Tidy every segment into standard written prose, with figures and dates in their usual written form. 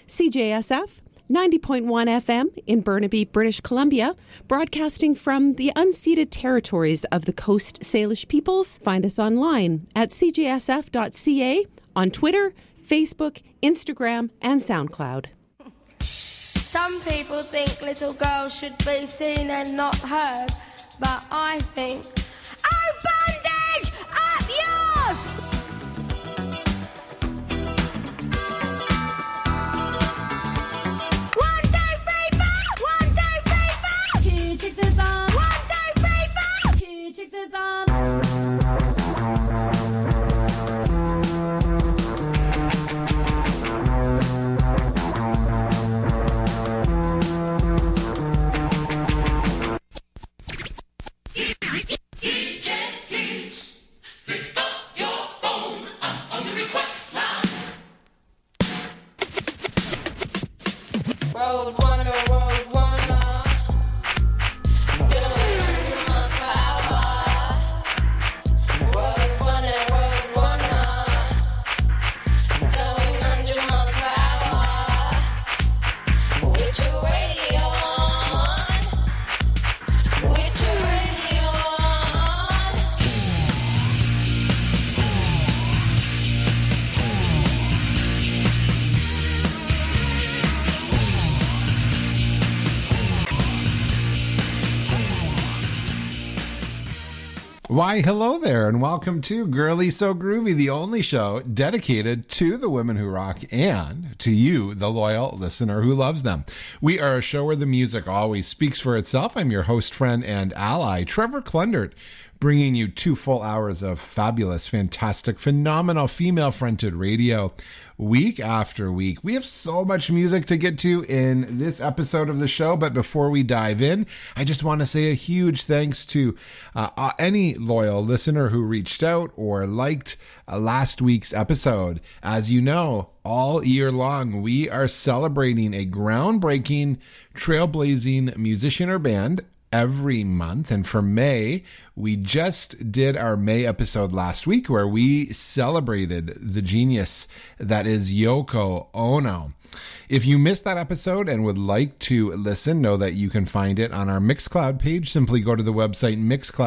CJSF 90.1 FM in Burnaby, British Columbia, broadcasting from the unceded territories of the Coast Salish peoples. Find us online at cjsf.ca, on Twitter, Facebook, Instagram, and SoundCloud. Some people think little girls should be seen and not heard, but I think, oh, bondage, up yours! Why, hello there, and welcome to Girly So Groovy, the only show dedicated to the women who rock and to you, the loyal listener who loves them. We are a show where the music always speaks for itself. I'm your host, friend, and ally, Trevor Klundert, bringing you 2 full hours of fabulous, fantastic, phenomenal female-fronted radio week after week. We have so much music to get to in this episode of the show, but before we dive in, I just want to say a huge thanks to any loyal listener who reached out or liked last week's episode. As you know, all year long, we are celebrating a groundbreaking, trailblazing musician or band every month. And for May, we just did our May episode last week where we celebrated the genius that is Yoko Ono. If you missed that episode and would like to listen, know that you can find it on our Mixcloud page. Simply go to the website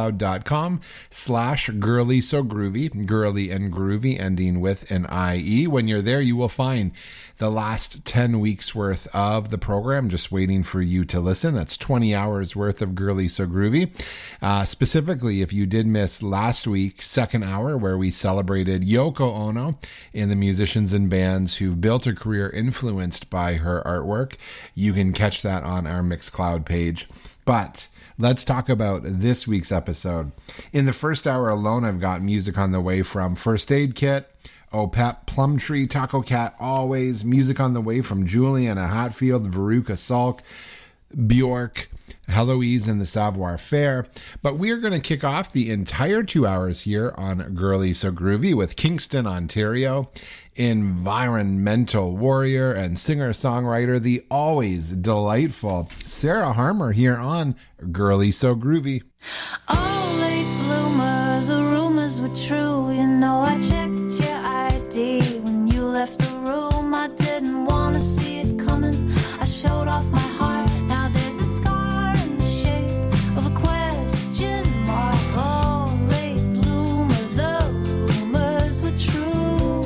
mixcloud.com/girly-so-groovy, girly and groovy, ending with an IE. When you're there, you will find the last 10 weeks worth of the program just waiting for you to listen. That's 20 hours worth of Girly So Groovy. Specifically, if you did miss last week's second hour where we celebrated Yoko Ono and the musicians and bands who've built a career influenced by her artwork, you can catch that on our Mixcloud page. But let's talk about this week's episode. In the first hour alone, I've got music on the way from First Aid Kit, OPEP, Plumtree, Taco Cat, Always, music on the way from Juliana Hatfield, Veruca Salk, Bjork, Heloise and the Savoir Faire. But we're going to kick off the entire 2 hours here on Girly So Groovy with Kingston, Ontario, environmental warrior and singer-songwriter, the always delightful Sarah Harmer here on Girly So Groovy. Oh, late bloomer, the rumors were true. You know, I checked your ID when you left the room. I didn't want to see it coming. I showed off my heart. Now there's a scar in the shape of a question mark. Oh, late bloomer, the rumors were true.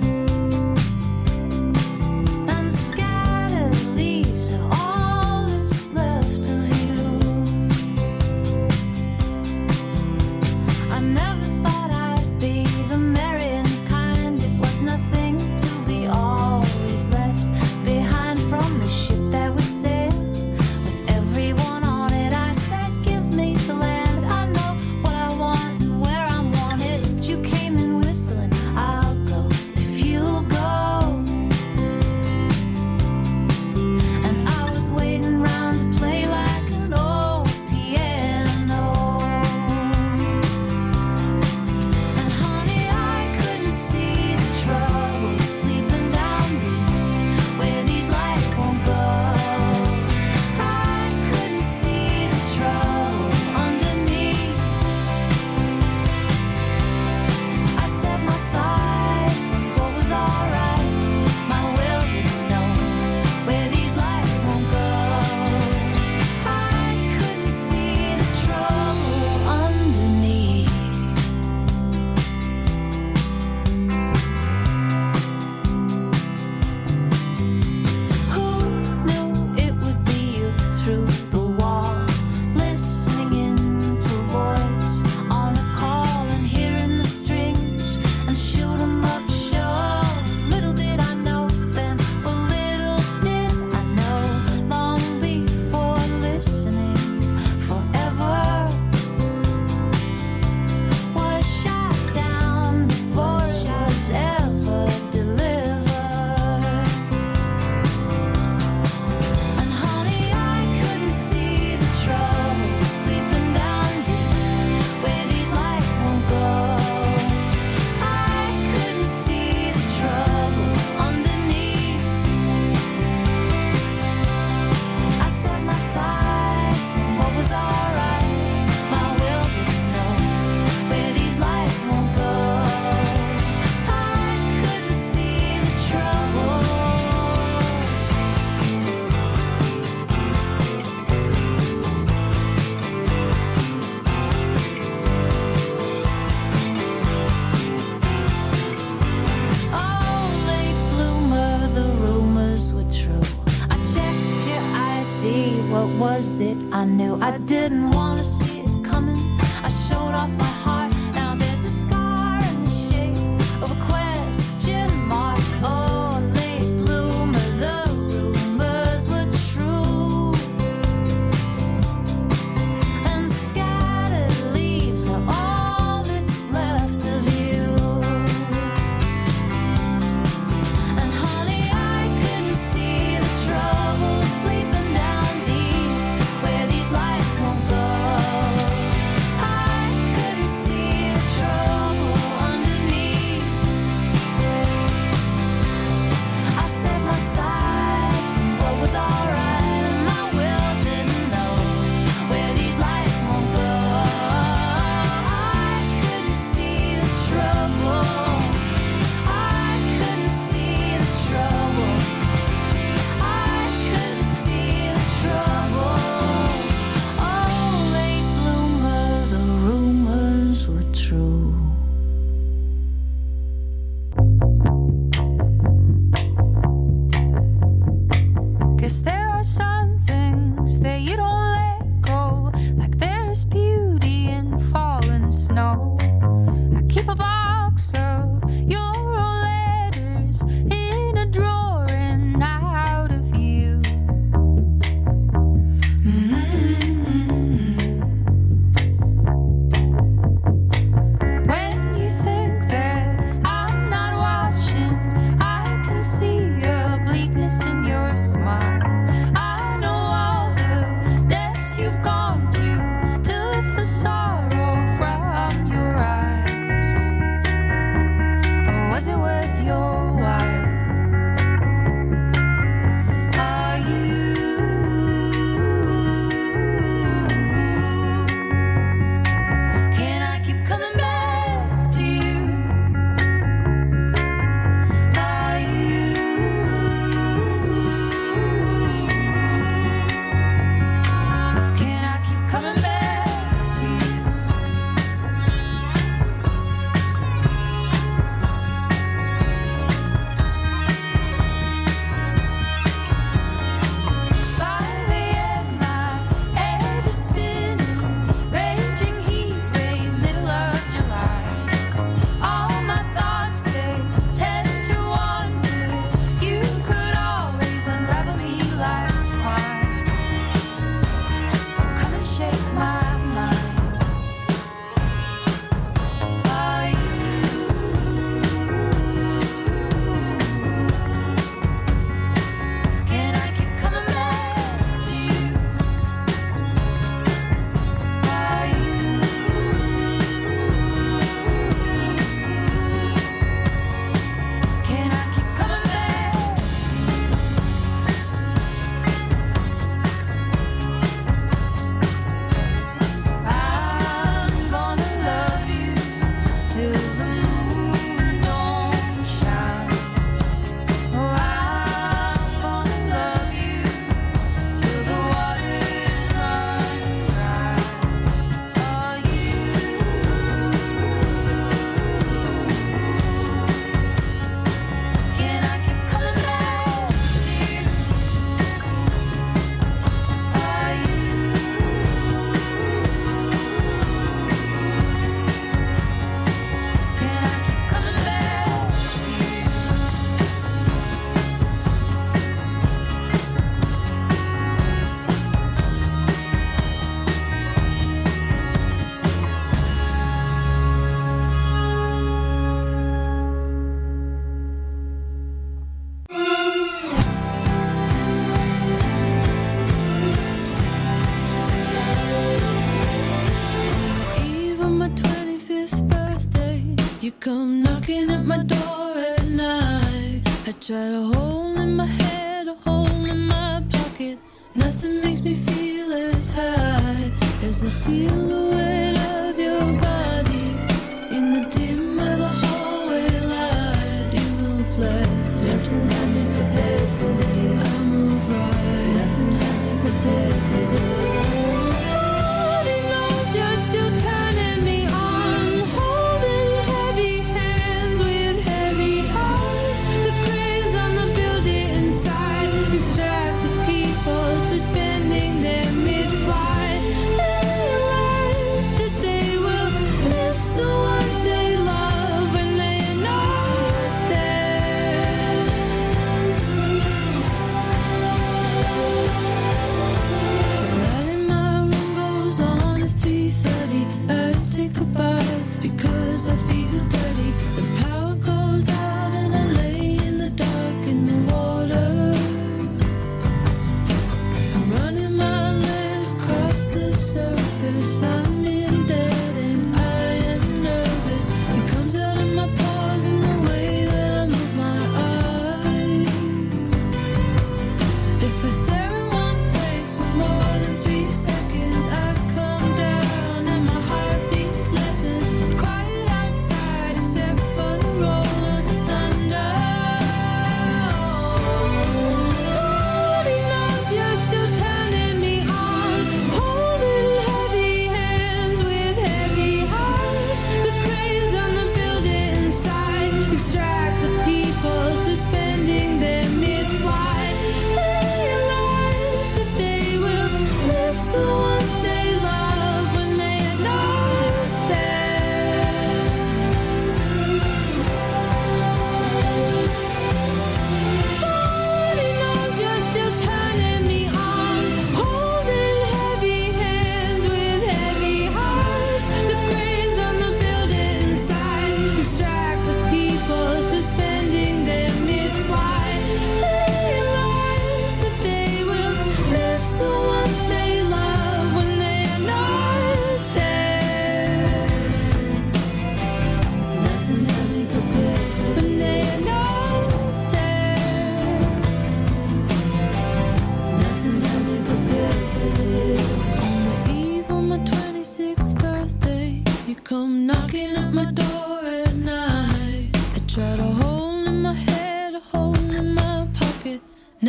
And scattered leaves are all that's left of you. I never thought I'd what was it I knew? I didn't want to see it coming. I showed off my heart. Now there's a scar in the shape of a question mark. Oh, late bloomer, the rumors were true. And scattered leaves are all that's left of you. And honey, I couldn't see the trouble sleeping down deep where these lights won't go. I couldn't see the trouble underneath. I set my sights on what was alright, and my will didn't know where these lights won't go. I couldn't see the trouble. I couldn't see the trouble. I couldn't see the trouble. Oh, late bloomer, the rumors were true. Guess there are some things that you don't let go, like there's beauty in falling snow. I keep a box of your old letters in a drawer and out of view. When you think that I'm not watching, I can see a bleakness in your smile. I know all the depths you've gone to lift the sorrow from your eyes. Or was it worth your while? Are you? Can I keep coming back to you? Are you? Can I keep coming back to you? Five a.m. my head is spinning, raging heat wave, middle of July. All my thoughts, they tend to wander. You could always unravel me like twine. Come and shake my mind. Are you? Can I keep coming back to you? Are you? Can I keep coming back to you? I'm gonna love you till the moon don't shine. Oh, I'm gonna love you till the waters run dry. Are you? Can I keep coming back to you? Are you? Can I keep coming back to you? Eve of my 25th birthday, you come knocking at my door at night. I tried a hole in my head, a hole in my pocket. Nothing makes me feel as high as the silhouette of your body in the dim of the hallway light. You move like nothing had been prepared for me. I move right, nothing had been prepared for this. Nobody knows you're still turning me on, holding heavy hands with heavy hearts. The cranes on the building inside, distracted people suspending their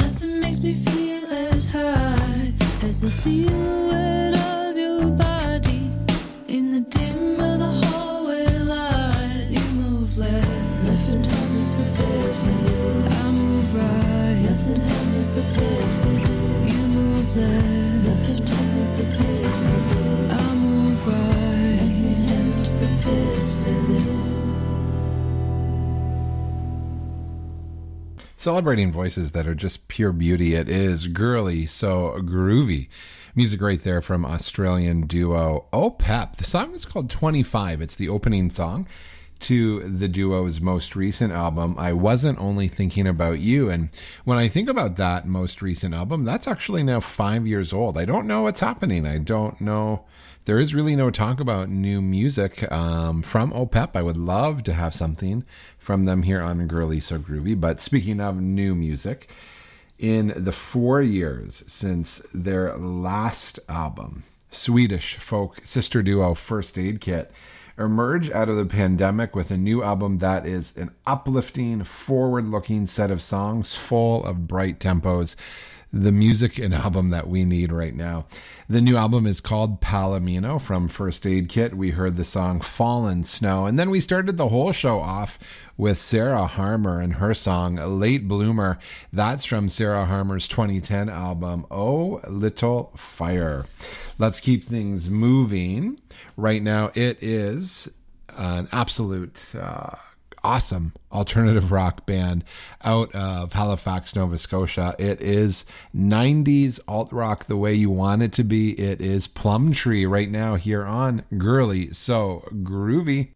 Nothing makes me feel as high as the silhouette of your body in the dim of the hallway light. You move left and had me prepared for you. I move right, nothing had me prepared for you. You move left, nothing had me prepared for you. I move right, nothing had me prepared for you. Celebrating voices that are just pure beauty. It is Girly So Groovy. Music right there from Australian duo OPEP. The song is called 25. It's the opening song to the duo's most recent album, I Wasn't Only Thinking About You. And when I think about that most recent album, that's actually now 5 years old. I don't know what's happening. I don't know. There is really no talk about new music from OPEP. I would love to have something from them here on Girly So Groovy. But speaking of new music, in the 4 years since their last album, Swedish folk sister duo First Aid Kit emerge out of the pandemic with a new album that is an uplifting, forward-looking set of songs full of bright tempos. The music and album that we need right now. The new album is called Palomino from First Aid Kit. We heard the song Fallen Snow. And then we started the whole show off with Sarah Harmer and her song Late Bloomer. That's from Sarah Harmer's 2010 album, Oh Little Fire. Let's keep things moving. Right now it is an absolute awesome alternative rock band out of Halifax, Nova Scotia. It is 90s alt rock the way you want it to be. It is Plumtree right now here on Girly So Groovy.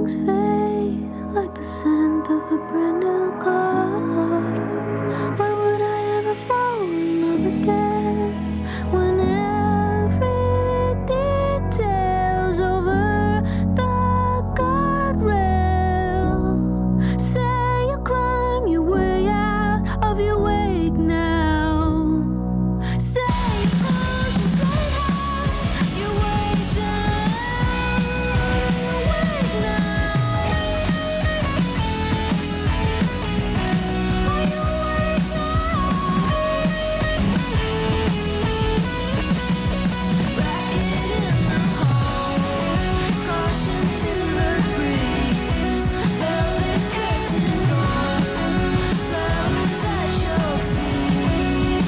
things fade like the scent of a brand new car. Why would I ever fall in love again when every detail's over the guardrail? Say you climb your way out of your wake now. Say you contemplate how you way down. Wake now. Are you awake now? Racket in the hall, caution to the breeze. Velvet curtain drawn, flowers at your feet.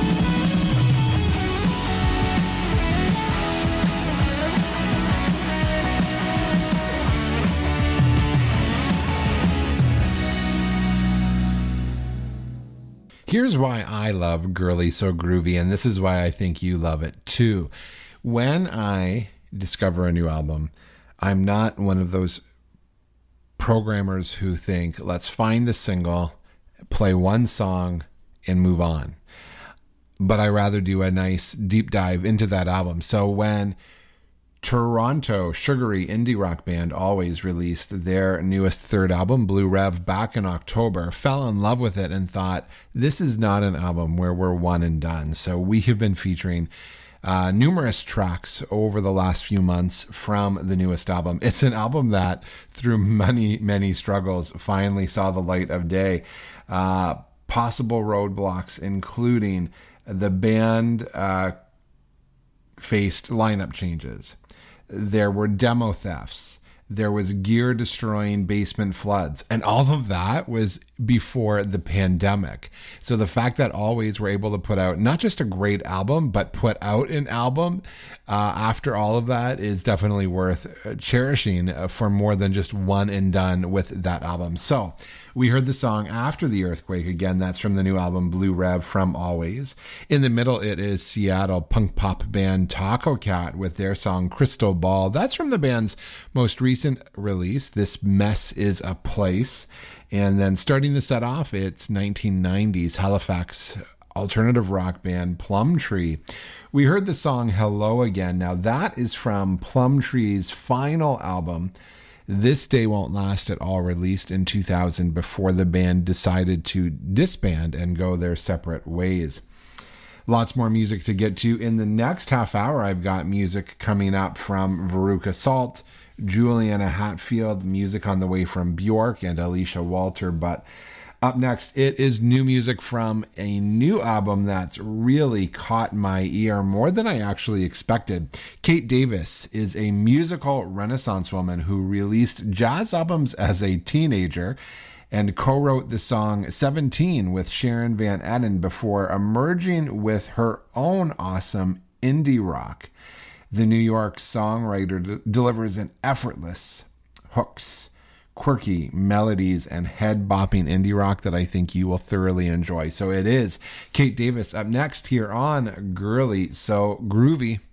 Here's why I love Girly So Groovy, and this is why I think you love it too. When I discover a new album, I'm not one of those programmers who think, let's find the single, play one song, and move on. But I rather do a nice deep dive into that album. So when Toronto sugary indie rock band Always released their newest third album, Blue Rev, back in October, fell in love with it and thought, this is not an album where we're one and done. So we have been featuring numerous tracks over the last few months from the newest album. It's an album that, through many, many struggles, finally saw the light of day. Possible roadblocks, including the band faced lineup changes. There were demo thefts. There was gear destroying basement floods. And all of that was before the pandemic. So the fact that Always were able to put out not just a great album, but put out an album after all of that is definitely worth cherishing for more than just one and done with that album. So we heard the song After the Earthquake. Again, that's from the new album Blue Rev from Always. In the middle, it is Seattle punk pop band Taco Cat with their song Crystal Ball. That's from the band's most recent release, This Mess Is a Place. And then starting the set off, it's 1990s Halifax alternative rock band Plumtree. We heard the song Hello Again. Now that is from Plumtree's final album, This Day Won't Last at All, released in 2000 before the band decided to disband and go their separate ways. Lots more music to get to. In the next half hour, I've got music coming up from Veruca Salt, Juliana Hatfield, music on the way from Bjork and Alicia Walter. But up next, it is new music from a new album that's really caught my ear more than I actually expected. Kate Davis is a musical Renaissance woman who released jazz albums as a teenager and co-wrote the song 17 with Sharon Van Etten before emerging with her own awesome indie rock. The New York songwriter delivers an effortless hooks, quirky melodies, and head-bopping indie rock that I think you will thoroughly enjoy. So it is Kate Davis up next here on Girly So Groovy.